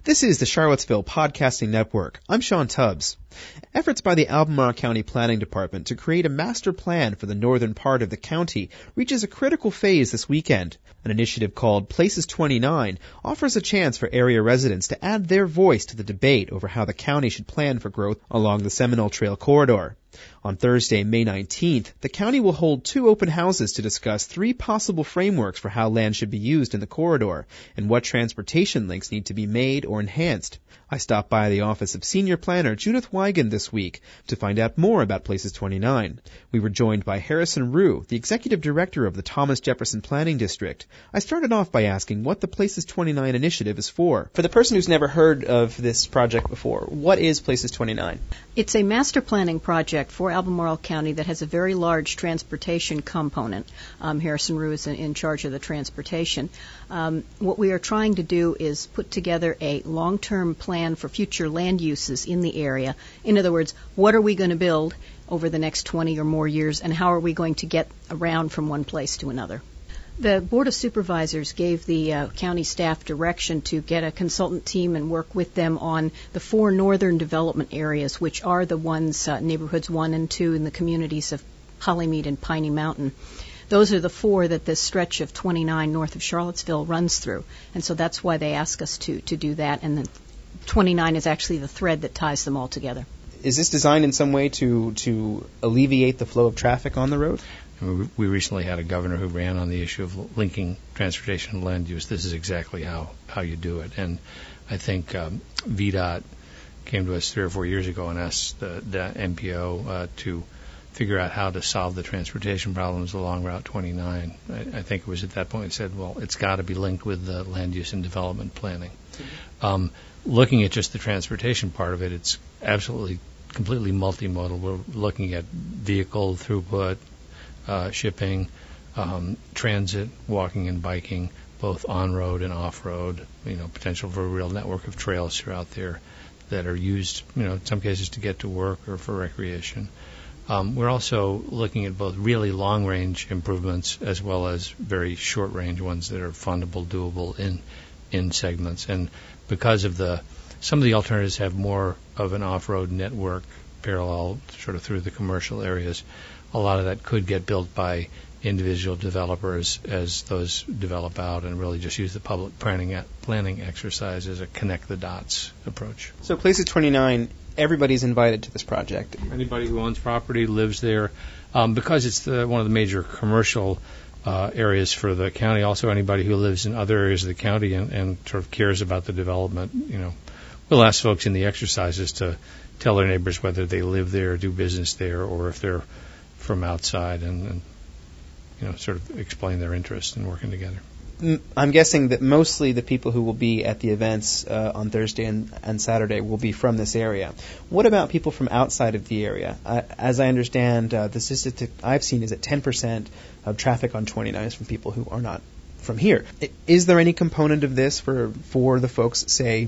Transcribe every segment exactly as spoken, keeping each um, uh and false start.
This is the Charlottesville Podcasting Network. I'm Sean Tubbs. Efforts by the Albemarle County Planning Department to create a master plan for the northern part of the county reaches a critical phase this weekend. An initiative called Places twenty-nine offers a chance for area residents to add their voice to the debate over how the county should plan for growth along the Seminole Trail corridor. On Thursday, May nineteenth, the county will hold two open houses to discuss three possible frameworks for how land should be used in the corridor and what transportation links need to be made or enhanced. I stopped by the office of Senior Planner Judith Wigan this week to find out more about Places twenty-nine. We were joined by Harrison Rue, the Executive Director of the Thomas Jefferson Planning District. I started off by asking what the Places twenty-nine initiative is for. For the person who's never heard of this project before, what is Places twenty-nine? It's a master planning project for Albemarle County that has a very large transportation component. Um, Harrison Rue is in, in charge of the transportation. Um, what we are trying to do is put together a long-term plan for future land uses in the area. In other words, what are we going to build over the next twenty or more years, and how are we going to get around from one place to another? The Board of Supervisors gave the uh, county staff direction to get a consultant team and work with them on the four northern development areas, which are the ones, uh, neighborhoods one and two in the communities of Hollymead and Piney Mountain. Those are the four that this stretch of twenty-nine north of Charlottesville runs through. And so that's why they ask us to, to do that. And then twenty-nine is actually the thread that ties them all together. Is this designed in some way to, to alleviate the flow of traffic on the road? We recently had a governor who ran on the issue of linking transportation and land use. This is exactly how, how you do it. And I think um, V DOT came to us three or four years ago and asked the, the M P O uh, to figure out how to solve the transportation problems along Route twenty-nine. I, I think it was at that point it said, well, it's got to be linked with the land use and development planning. Mm-hmm. Um, looking at just the transportation part of it, it's absolutely completely multimodal. We're looking at vehicle throughput, Uh, shipping, um, transit, walking and biking, both on-road and off-road, you know, potential for a real network of trails throughout there that are used, you know, in some cases to get to work or for recreation. Um, we're also looking at both really long-range improvements as well as very short-range ones that are fundable, doable in in segments. And because of the, some of the alternatives have more of an off-road network parallel sort of through the commercial areas. A lot of that could get built by individual developers as those develop out and really just use the public planning planning exercise as a connect-the-dots approach. So Places twenty-nine, everybody's invited to this project. Anybody who owns property, lives there. Um, because it's the, one of the major commercial uh, areas for the county, also anybody who lives in other areas of the county and, and sort of cares about the development, you know, we'll ask folks in the exercises to tell their neighbors whether they live there, do business there, or if they're from outside and, and, you know, sort of explain their interest in working together. I'm guessing that mostly the people who will be at the events uh, on Thursday and, and Saturday will be from this area. What about people from outside of the area? Uh, as I understand, uh, the statistic I've seen is that ten percent of traffic on twenty-nine is from people who are not from here. Is there any component of this for, for the folks, say,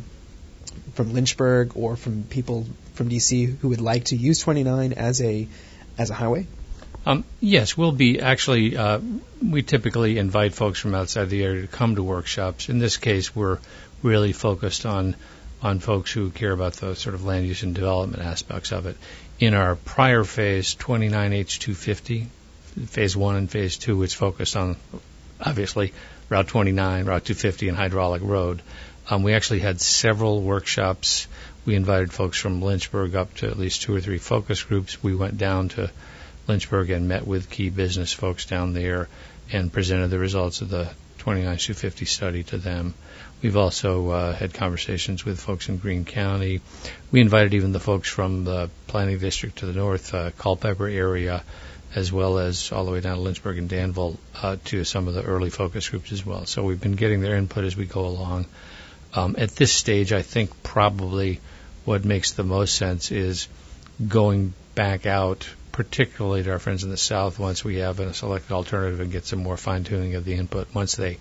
from Lynchburg or from people from D C who would like to use twenty-nine as a as a highway? Um, yes, we'll be actually, uh, we typically invite folks from outside the area to come to workshops. In this case, we're really focused on on folks who care about the sort of land use and development aspects of it. In our prior phase, twenty-nine H two fifty, phase one and phase two, it's focused on, obviously, Route twenty-nine, Route two fifty, and Hydraulic Road. Um, we actually had several workshops. We invited folks from Lynchburg up to at least two or three focus groups. We went down to Lynchburg and met with key business folks down there and presented the results of the twenty-nine H two fifty study to them. We've also uh, had conversations with folks in Greene County. We invited even the folks from the planning district to the north, uh, Culpeper area, as well as all the way down to Lynchburg and Danville, uh, to some of the early focus groups as well. So we've been getting their input as we go along. Um, at this stage, I think probably what makes the most sense is going back out, particularly to our friends in the South, once we have a selected alternative and get some more fine-tuning of the input, once they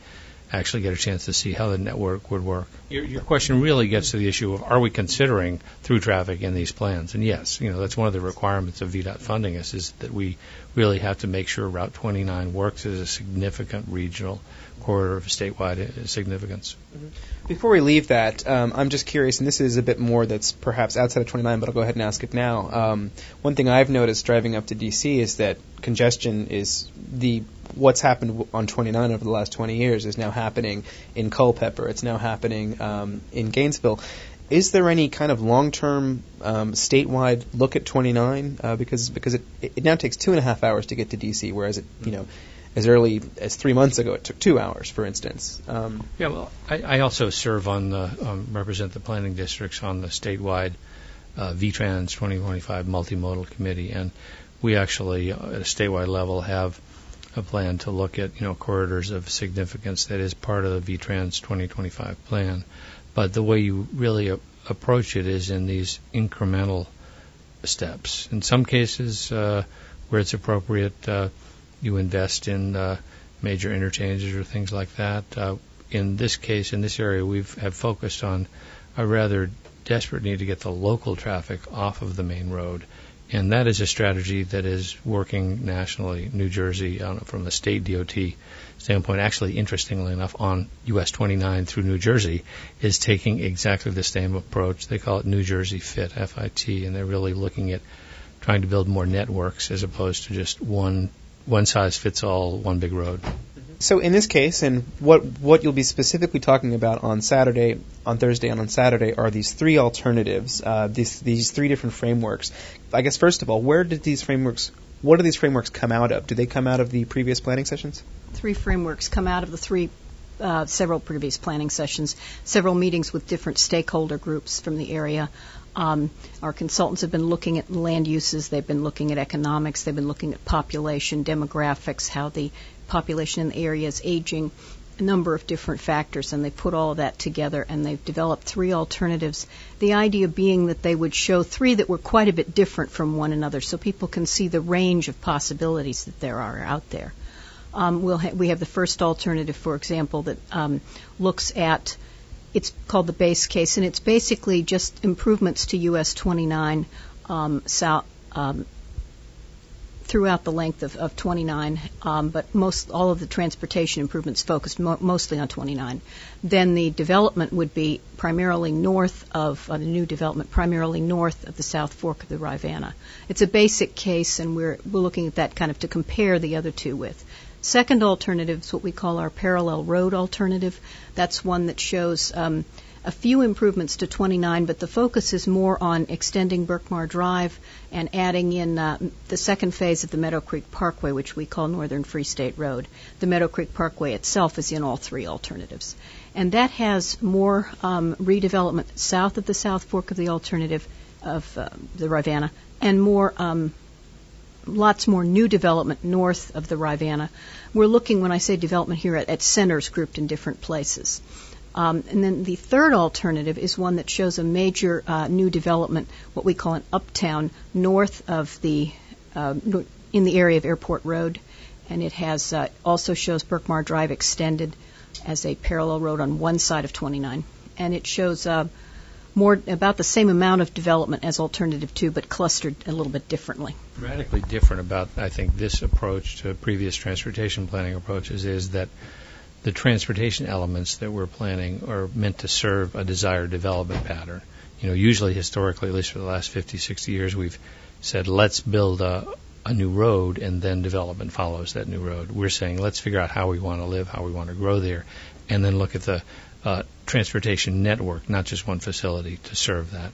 actually get a chance to see how the network would work. Your, your question really gets to the issue of, are we considering through traffic in these plans? And yes, you know, that's one of the requirements of V DOT funding us, is that we really have to make sure Route twenty-nine works as a significant regional corridor of statewide significance. Mm-hmm. Before we leave that, um, I'm just curious, and this is a bit more that's perhaps outside of twenty-nine, but I'll go ahead and ask it now. Um, one thing I've noticed driving up to D C is that congestion is the what's happened on twenty-nine over the last twenty years is now happening in Culpeper. It's now happening um, in Gainesville. Is there any kind of long-term um, statewide look at twenty-nine? Uh, because because it, it now takes two and a half hours to get to D C, whereas it you know as early as three months ago it took two hours, for instance. Um, yeah, well, I, I also serve on the um, represent the planning districts on the statewide uh, V TRANS twenty twenty-five multimodal committee, and we actually uh, at a statewide level have a plan to look at you know corridors of significance that is part of the V TRANS twenty twenty-five plan. But the way you really a- approach it is in these incremental steps. In some cases, uh, where it's appropriate, uh, you invest in uh, major interchanges or things like that. Uh, in this case, in this area, we've have focused on a rather desperate need to get the local traffic off of the main road. And that is a strategy that is working nationally. New Jersey, I don't know, from the state D O T standpoint, actually, interestingly enough, on U S twenty-nine through New Jersey, is taking exactly the same approach. They call it New Jersey Fit, F I T, and they're really looking at trying to build more networks as opposed to just one one size fits all, one big road. So in this case, and what what you'll be specifically talking about on Saturday, on Thursday, and on Saturday are these three alternatives, uh, these these three different frameworks. I guess first of all, where did these frameworks? What do these frameworks come out of? Do they come out of the previous planning sessions? Three frameworks come out of the three, uh, several previous planning sessions, several meetings with different stakeholder groups from the area. Um, our consultants have been looking at land uses. They've been looking at economics. They've been looking at population, demographics, how the population in the area is aging, a number of different factors, and they put all of that together and they've developed three alternatives. The idea being that they would show three that were quite a bit different from one another so people can see the range of possibilities that there are out there. Um, we'll ha- we have the first alternative, for example, that um, looks at, it's called the base case, and it's basically just improvements to U S twenty-nine um, south, um, throughout the length of, of twenty-nine, um, but most all of the transportation improvements focused mo- mostly on twenty-nine. Then the development would be primarily north of uh, the new development, primarily north of the South Fork of the Rivanna. It's a basic case, and we're we're looking at that kind of to compare the other two with. Second alternative is what we call our parallel road alternative. That's one that shows um, a few improvements to twenty-nine, but the focus is more on extending Berkmar Drive and adding in uh, the second phase of the Meadow Creek Parkway, which we call Northern Free State Road. The Meadow Creek Parkway itself is in all three alternatives. And that has more um, redevelopment south of the South Fork of the alternative of uh, the Rivanna, and more um, lots more new development north of the Rivanna. We're looking, when I say development here, at, at centers grouped in different places. Um, and then the third alternative is one that shows a major uh, new development, what we call an uptown, north of the, uh, in the area of Airport Road. And it has uh, also shows Berkmar Drive extended as a parallel road on one side of twenty-nine. And it shows uh, more about the same amount of development as Alternative two, but clustered a little bit differently. Radically different about, I think, this approach to previous transportation planning approaches is that the transportation elements that we're planning are meant to serve a desired development pattern. You know, usually historically, at least for the last fifty, sixty years, we've said, let's build a, a new road and then development follows that new road. We're saying, let's figure out how we want to live, how we want to grow there, and then look at the uh, transportation network, not just one facility, to serve that.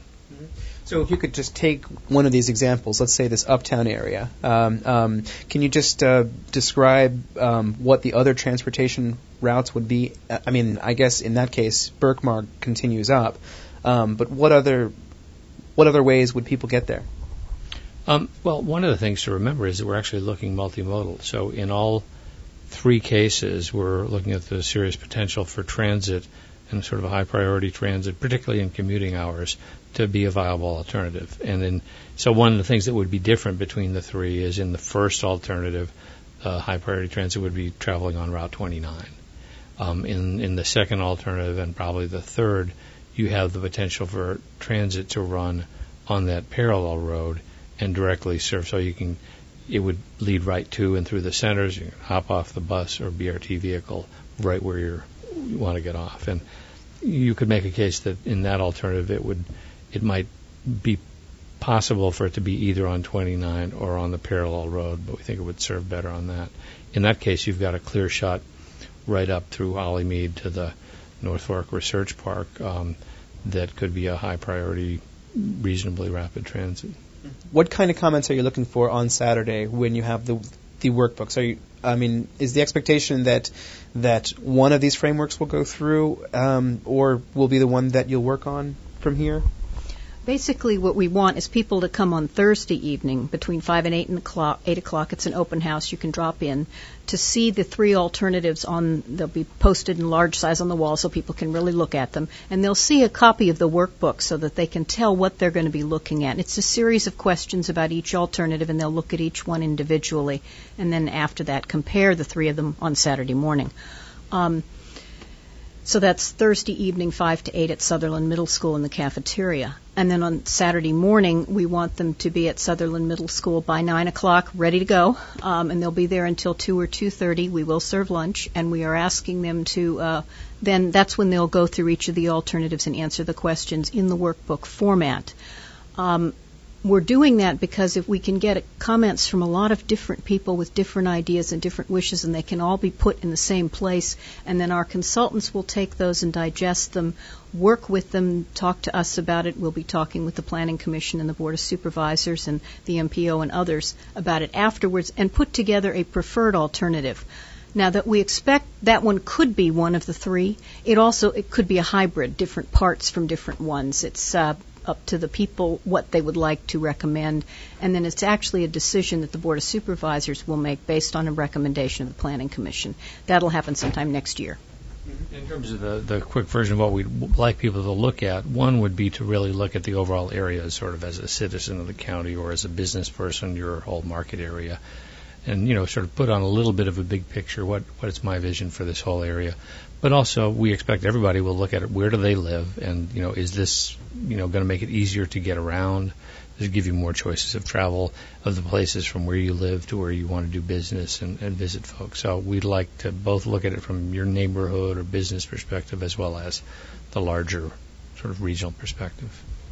So if you could just take one of these examples, let's say this uptown area, um, um, can you just uh, describe um, what the other transportation routes would be? I mean, I guess in that case, Berkmar continues up, um, but what other what other ways would people get there? Um, well, one of the things to remember is that we're actually looking multimodal. So in all three cases, we're looking at the serious potential for transit and sort of a high priority transit, particularly in commuting hours, to be a viable alternative. And then, so one of the things that would be different between the three is in the first alternative, uh, high priority transit would be traveling on Route twenty-nine. Um, in, in the second alternative and probably the third, you have the potential for transit to run on that parallel road and directly serve. So you can, it would lead right to and through the centers. You can hop off the bus or B R T vehicle right where you're, you want to get off. And you could make a case that in that alternative, it would, it might be possible for it to be either on twenty-nine or on the parallel road, but we think it would serve better on that. In that case, you've got a clear shot right up through Hollymead to the North Fork Research Park um, that could be a high priority, reasonably rapid transit. What kind of comments are you looking for on Saturday when you have the the workbooks? Are you, I mean, is the expectation that that one of these frameworks will go through, um, or will be the one that you'll work on from here? Basically, what we want is people to come on Thursday evening between five and eight o'clock. Eight o'clock, it's an open house. You can drop in to see the three alternatives. On they'll be posted in large size on the wall, so people can really look at them. And they'll see a copy of the workbook so that they can tell what they're going to be looking at. It's a series of questions about each alternative, and they'll look at each one individually, and then after that, compare the three of them on Saturday morning. Um, So that's Thursday evening, five to eight at Sutherland Middle School in the cafeteria. And then on Saturday morning, we want them to be at Sutherland Middle School by nine o'clock, ready to go. Um, and they'll be there until two or two thirty. We will serve lunch, and we are asking them to, uh, then that's when they'll go through each of the alternatives and answer the questions in the workbook format. Um, We're doing that because if we can get comments from a lot of different people with different ideas and different wishes, and they can all be put in the same place, and then our consultants will take those and digest them, work with them, talk to us about it. We'll be talking with the Planning Commission and the Board of Supervisors and the M P O and others about it afterwards, and put together a preferred alternative. Now, that we expect that one could be one of the three, it also it could be a hybrid, different parts from different ones. It's uh, up to the people what they would like to recommend, and then it's actually a decision that the Board of Supervisors will make based on a recommendation of the Planning Commission. That'll happen sometime next year. In terms of the, the quick version of what we'd like people to look at, one would be to really look at the overall area sort of as a citizen of the county or as a business person, your whole market area, and, you know, sort of put on a little bit of a big picture, what, what is my vision for this whole area. But also, we expect everybody will look at it, where do they live, and, you know, is this, you know, going to make it easier to get around? Does it give you more choices of travel of the places from where you live to where you want to do business and, and visit folks? So we'd like to both look at it from your neighborhood or business perspective as well as the larger sort of regional perspective.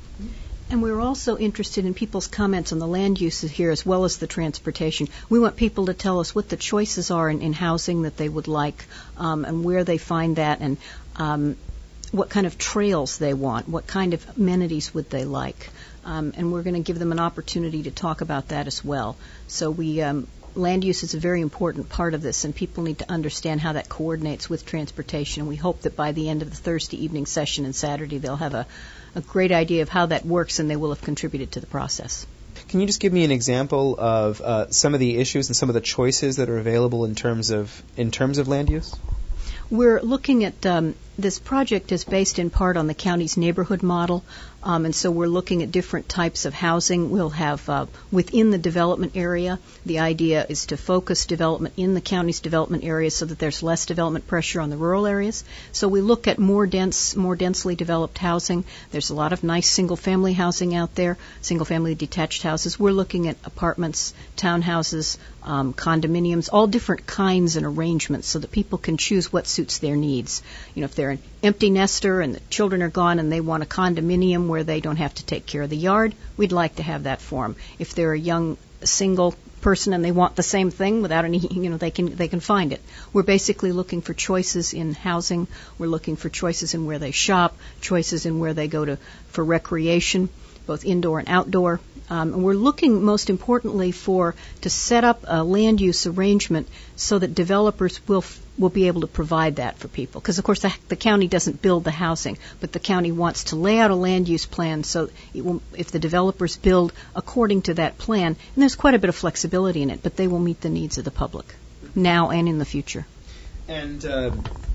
And we're also interested in people's comments on the land uses here as well as the transportation. We want people to tell us what the choices are in, in housing that they would like, um, and where they find that, and um, what kind of trails they want, what kind of amenities would they like. Um, and we're going to give them an opportunity to talk about that as well. So we um, land use is a very important part of this, and people need to understand how that coordinates with transportation. And we hope that by the end of the Thursday evening session and Saturday, they'll have a a great idea of how that works, and they will have contributed to the process. Can you just give me an example of uh, some of the issues and some of the choices that are available in terms of in terms of land use? We're looking at um, this project is based in part on the county's neighborhood model, um, and so we're looking at different types of housing. We'll have uh, within the development area, the idea is to focus development in the county's development areas so that there's less development pressure on the rural areas. So we look at more dense, more densely developed housing. There's a lot of nice single-family housing out there, single-family detached houses. We're looking at apartments, townhouses, um, condominiums, all different kinds and arrangements so that people can choose what suits their needs. You know, if they're an empty nester and the children are gone and they want a condominium where they don't have to take care of the yard, we'd like to have that for them. If they're a young single person and they want the same thing without any, you know, they can they can find it. We're basically looking for choices in housing. We're looking for choices in where they shop, choices in where they go to for recreation, both indoor and outdoor. Um, and we're looking, most importantly, for to set up a land use arrangement so that developers will f- will be able to provide that for people. Because, of course, the, the county doesn't build the housing, but the county wants to lay out a land use plan so it will, if the developers build according to that plan, and there's quite a bit of flexibility in it, but they will meet the needs of the public now and in the future. And uh,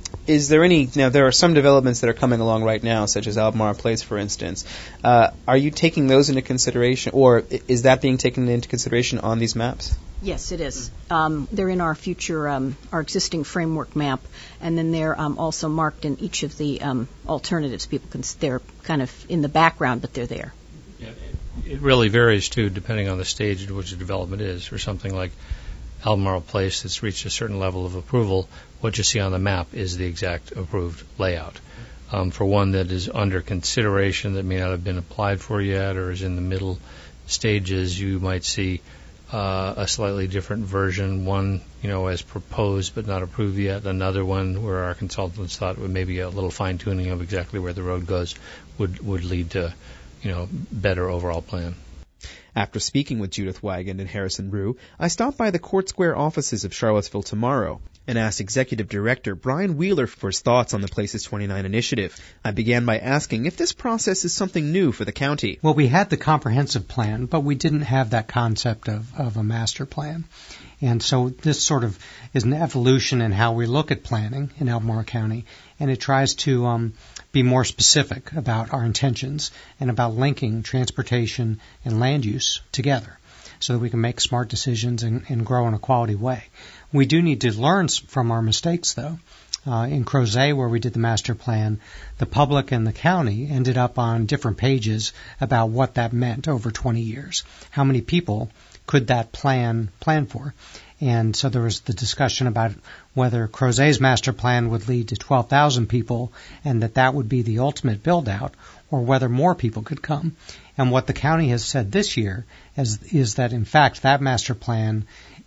is there any, now there are some developments that are coming along right now, such as Albemarle Place, for instance. Uh, are you taking those into consideration, or is that being taken into consideration on these maps? Yes, it is. Um, they're in our future, um, our existing framework map, and then they're um, also marked in each of the um, alternatives. People can, they're kind of in the background, but they're there. Yeah, it really varies too, depending on the stage at which the development is. For something like Albemarle Place that's reached a certain level of approval, what you see on the map is the exact approved layout. Um, for one that is under consideration that may not have been applied for yet or is in the middle stages, you might see Uh, a slightly different version, one, you know, as proposed but not approved yet, another one where our consultants thought would maybe a little fine-tuning of exactly where the road goes would, would lead to, you know, better overall plan. After speaking with Judith Wagon and Harrison Rue, I stopped by the Court Square offices of Charlottesville Tomorrow and asked Executive Director Brian Wheeler for his thoughts on the Places twenty-nine initiative. I began by asking if this process is something new for the county. Well, we had the comprehensive plan, but we didn't have that concept of, of a master plan. And so this sort of is an evolution in how we look at planning in Albemarle County, and it tries to um, be more specific about our intentions and about linking transportation and land use together so that we can make smart decisions and, and grow in a quality way. We do need to learn from our mistakes, though. Uh, in Crozet, where we did the master plan, the public and the county ended up on different pages about what that meant over twenty years. How many people could that plan plan for? And so there was the discussion about whether Crozet's master plan would lead to twelve thousand people and that that would be the ultimate build-out, or whether more people could come. And what the county has said this year is, is that, in fact, that master plan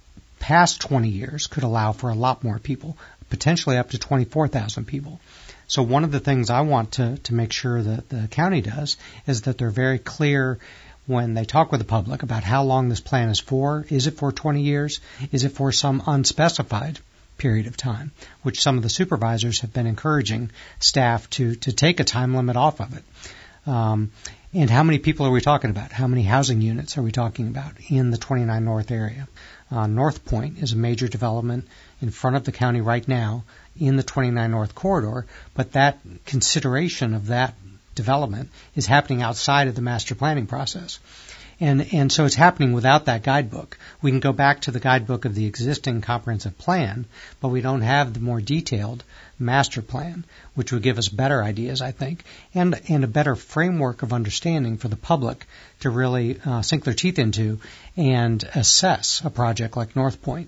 past twenty years could allow for a lot more people, potentially up to twenty-four thousand people. So one of the things I want to, to make sure that the county does is that they're very clear when they talk with the public about how long this plan is for. Is it for twenty years? Is it for some unspecified period of time, which some of the supervisors have been encouraging staff to, to take a time limit off of it. Um, and how many people are we talking about? How many housing units are we talking about in the twenty-nine North area? Uh, North Point is a major development in front of the county right now in the twenty-nine North corridor, but that consideration of that development is happening outside of the master planning process. And, and so it's happening without that guidebook. We can go back to the guidebook of the existing comprehensive plan, but we don't have the more detailed master plan, which would give us better ideas, I think, and, and a better framework of understanding for the public to really uh, sink their teeth into and assess a project like North Point.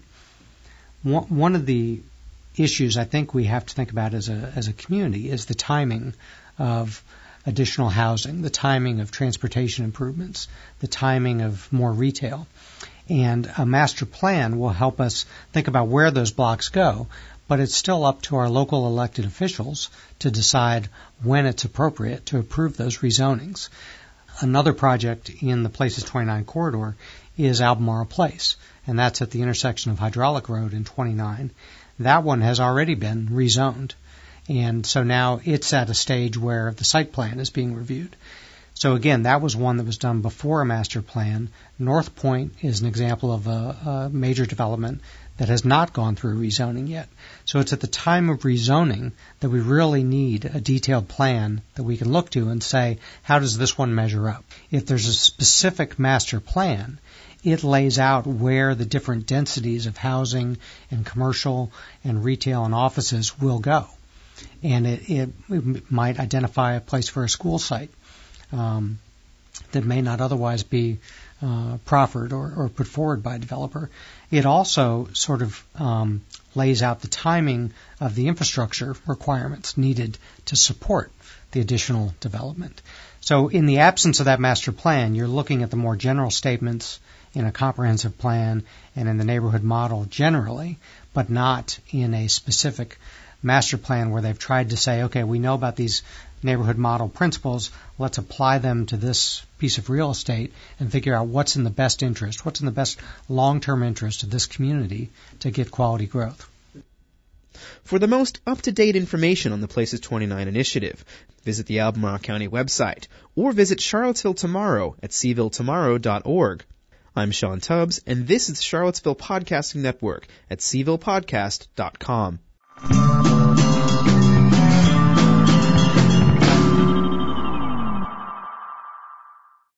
One, one of the issues I think we have to think about as a, as a community is the timing of additional housing, the timing of transportation improvements, the timing of more retail. And a master plan will help us think about where those blocks go, but it's still up to our local elected officials to decide when it's appropriate to approve those rezonings. Another project in the Places twenty-nine corridor is Albemarle Place, and that's at the intersection of Hydraulic Road and twenty-nine. That one has already been rezoned. And so now it's at a stage where the site plan is being reviewed. So again, that was one that was done before a master plan. North Point is an example of a, a major development that has not gone through rezoning yet. So it's at the time of rezoning that we really need a detailed plan that we can look to and say, how does this one measure up? If there's a specific master plan, it lays out where the different densities of housing and commercial and retail and offices will go. And it, it, it might identify a place for a school site um, that may not otherwise be uh, proffered or, or put forward by a developer. It also sort of um, lays out the timing of the infrastructure requirements needed to support the additional development. So in the absence of that master plan, you're looking at the more general statements in a comprehensive plan and in the neighborhood model generally, but not in a specific master plan where they've tried to say, okay, we know about these neighborhood model principles, let's apply them to this piece of real estate and figure out what's in the best interest, what's in the best long-term interest of this community to get quality growth. For the most up-to-date information on the Places twenty-nine initiative, visit the Albemarle County website or visit Charlottesville Tomorrow at c ville tomorrow dot org. I'm Sean Tubbs, and this is the Charlottesville Podcasting Network at c ville podcast dot com.